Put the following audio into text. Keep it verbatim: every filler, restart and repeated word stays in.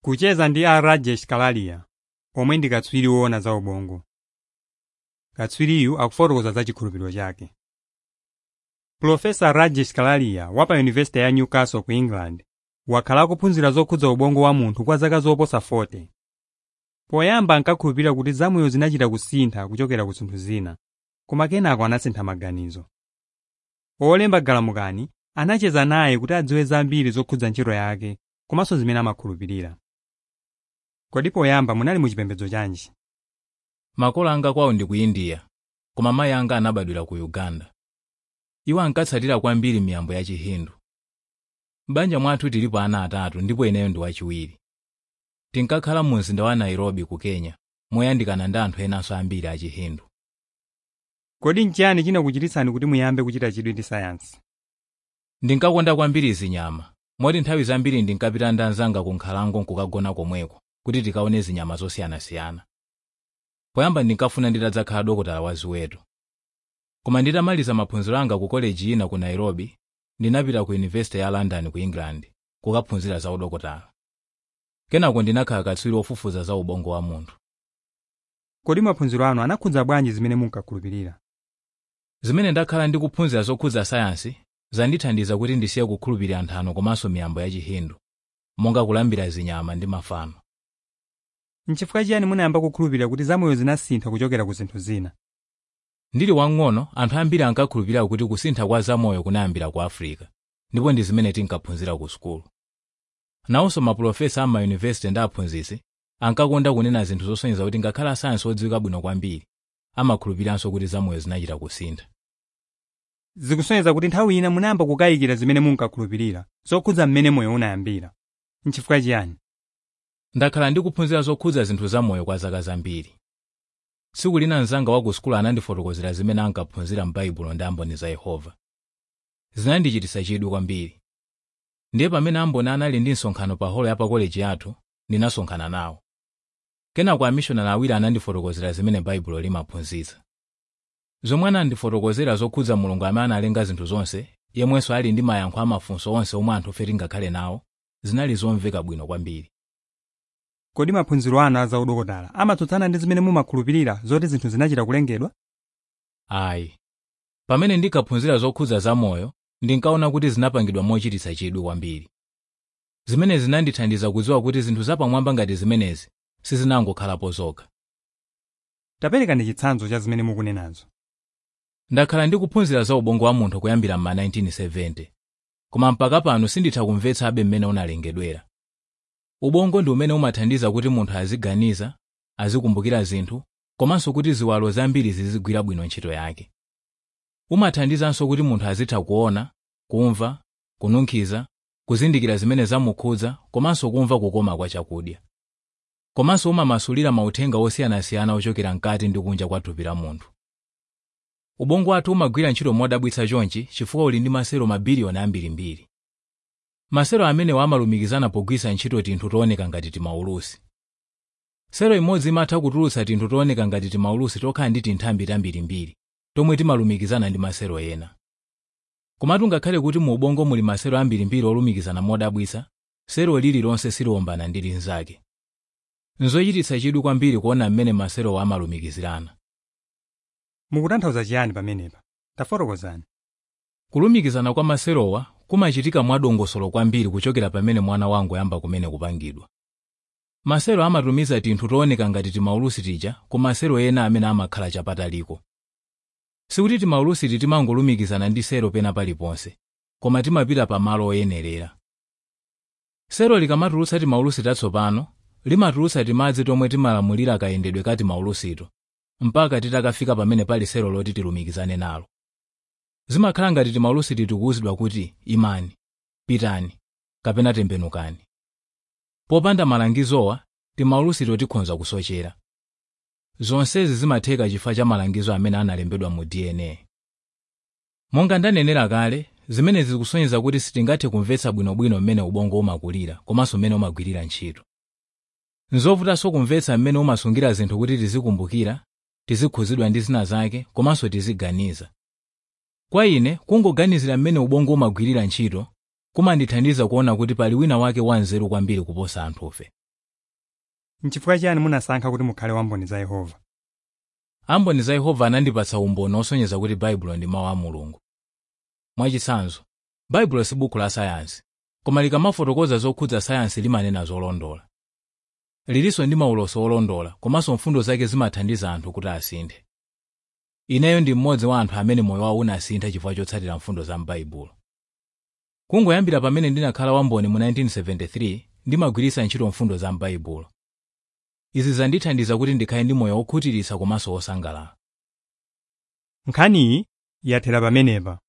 Kucheza ndi a Rajesh Kalaria, omwe ndi katswiri woona za ubongo. Katswiriyu akufotokoza za chikhulupiriro chake. Profesa Rajesh Kalaria wa pa University ya Newcastle ku England wakhala kuphunzira zokhudza ubongo wa munthu kwa zaka zoposa forty. Poyamba ankakhulupirira kuti zamoyo zinachita kusintha kuchokera ku zinthu zina, koma kenako anasintha maganizo. Olemba Galamukani anacheza naye kuti adziwe zambiri zokhudza ntchito yake komanso zimene amakhulupirira. Kodi poyamba munali mu chipembedzo chanji? Makolo anga kwawo ndi ku India, koma mayi anga anabadwira ku Uganda. Iwo ankatsatira kwambiri miyambo ya Chihindu. M'banja mwathu tilipo ana atatu ndipo ineyo ndi wachiwiri. Tinkakhala mu mzinda wa Nairobi ku Kenya, moyandikana ndi anthu enanso ambiri a Chihindu. Kodi nchiyani chinakuchititsani kuti muyambe kuchita chidwi ndi sayansi? Ndinkakonda kwambiri zinyama, moti nthawi zambiri ndinkapita ndi anzanga ku nkhalango nkukagona komweko kuti tikaone zinyama zosiyanasiyana. Poyamba ndinkafuna nditadzakhala dokotala wa ziweto. Koma nditamaliza maphunziro anga ku college ina ku Nairobi, ndinapita ku University ya London ku England kukaphunzira za udokotala. Kenako ndinakhala katswiri ofufuza za ubongo wa munthu. Kodi maphunziro anu anakhudza bwanji zimene munkakhulupirira? Zimene ndakhala ndikuphunzira zokhudza sayansi zandithandiza kuti ndisiye kukhulupirira nthano komanso miyambo ya Chihindu, monga kulambira zinyama ndi mafano. N'chifukwa chiyani munayamba kukhulupirira kuti zamoyo zinasintha kuchokera ku zinthu zina? Ndili wang'ono, anthu ambiri ankakhulupirira kuti kusintha kwa zamoyo kunayambira ku Africa, ndipo ndi zimene tinkaphunzira ku sukulu. Nawonso maprofesa a mayunivesiti ndi aphunzitsi ankakonda kunena zinthu zosonyeza kuti ngakhala sayansi odziwika bwino kwambiri, amakhulupiriranso kuti zamoyo zinachita kusintha. Zikusonyeza kuti nthawi ina munayamba kukayikira zimene munkakhulupirira zokhudza mmene moyo unayambira. N'chifukwa chiyani? Ndakhala ndikuphunzira zokhudza zinthu zamoyo kwa zaka zambiri. Tsiku lina mnzanga wa ku sukulu anandifotokozera zimene ankaphunzira m'Baibulo ndi amboni za Yehova. Zinandichititsa chidwi kwambiri. Ndiye pamene amboni anali ndi msonkhano pa holo ya pa college yathu, ndinasonkhana nawo. Kenako amishonari awiri anandifotokozera zimene Baibulo limaphunzitsa. Zomwe anandifotokozera zokhudza Mulungu amene analenga zinthu zonse, yemwenso ali ndi mayankho amafunso onse omwe anthu ofe tingakhale nawo, zinali zomveka bwino kwambiri. Kodi maphunziro anu a za udokotala amatsutsana ndi zimene mumakhulupirira zoti zinthu zinachita kulengedwa? Ayi. Pamene ndikaphunzira zokhudza zamoyo, ndinkaona kuti zinapangidwa mochititsa chidwi kwambiri. Zimene zinandithandiza kudziwa kuti zinthu zapamwamba ngati zimenezi sizinangokhalapo zokha. Taperekani chitsanzo cha zimene mukunenazo. Ndakhala ndikuphunzira za ubongo wa munthu kuyambira ma nineteen seventy, koma mpaka pano sinditha kumvetsa abe mmene unalengedwera. Ubongo ndi umene umathandiza kuti munthu aziganiza, azikumbukira zinthu, komanso kuti ziwalo zambiri zizigwira bwino ntchito yake. Umathandizanso kuti munthu azitha kuona, kumva, kununkhiza, kuzindikira zimene zamukhudza, komanso kumva kukoma kwa chakudya. Komanso umamasulira mauthenga osiyanasiyana ochokera mkati ndi kunja kwa thupi la munthu. Ubongo wathu umagwira ntchito modabwitsa chonchi chifukwa uli ndi masero mabiliyoni ambirimbiri. Masero amene amalumikizana pogwisa ntchito tinthu tooneka ngati timaulusi. Sero imodzi imatha kutulutsa tinthu tooneka ngati timaulusi tokhala ndi tinthambi tambirimbiri, tomwe timalumikizana ndi masero ena. Komatu ngakhale kuti mu ubongo muli masero ambirimbiri olumikizana modabwitsa, sero lililonse silombana ndi linzake. Nzochititsa chidwi kwambiri kuona mmene masero amalumikizirana. Mukutanthauza chiyani pamenepa? Tafotokozani. Kulumikizana kwa maserowa kumachitika mwadongosolo kwambiri kuchokera pamene mwana wangu yamba kumene kupangidwa. Masero amatumiza tinthu tooneka ngati timaulusi tija ku masero ena amene amakhala chapataliko. Sikuti timaulusi timangolumikizana ndi sero pena paliponse, koma timapita pa malo oyenerera. Sero likamatulutsa timaulusi tatsopano, limatulutsa timadzi tomwe timalamulira kayendedwe kati maulusito, mpaka titakafika pamene pali sero loti tilumikizane nalo. Zimakhala ngati timaulusi tikuwuzidwa kuti imani, pitani, kapena tembenukani. Popanda malangizowa, timaulusi tikhonza kusochera. Zonsezi zimatheka chifukwa cha malangizo amene analembedwa mu D N A. Monga ndanenera kale, zimene zikusonyeza kuti sitingathe kumvetsa bwinobwino mmene ubongo umakulira komanso mmene umagwirira ntchito. Nzovutanso kumvetsa mmene umasungira zinthu kuti tizikumbukira, tizikhuzidwa ndi zina zake, komanso tiziganiza. Kwa ine, kungoganizira mmene ubongo umagwirira ntchito, kumandithandiza kuona kuti pali wina wake wanzeru kwambiri kuposa anthufe. N'chifukwa chiyani munasankha kuti mukhale wamboni za Yehova? Amboni za Yehova anandipatsa umboni osonyeza kuti Baibulo ndi mawu a Mulungu. Mwachitsanzo, Baibulo si buku la sayansi, koma likamafotokoza zokhudza sayansi limanena zolondola. Lilinso ndi mauloso olondola, komanso mfundo zake zimathandiza anthu kuti asinthe. Ineyo ndi mmodzi wa anthu amene moyo wawo unasintha chifukwa chotsatira mfundo za m'Baibulo. Kungoyambira pamene ndinakhala wamboni mu nineteen seventy-three, ndimagwiritsa ntchito mfundo za m'Baibulo. Izi zandithandiza kuti ndikhale ndi moyo wokhutiritsa komanso wosangalala. Nkhaniyi yathera pamenepa.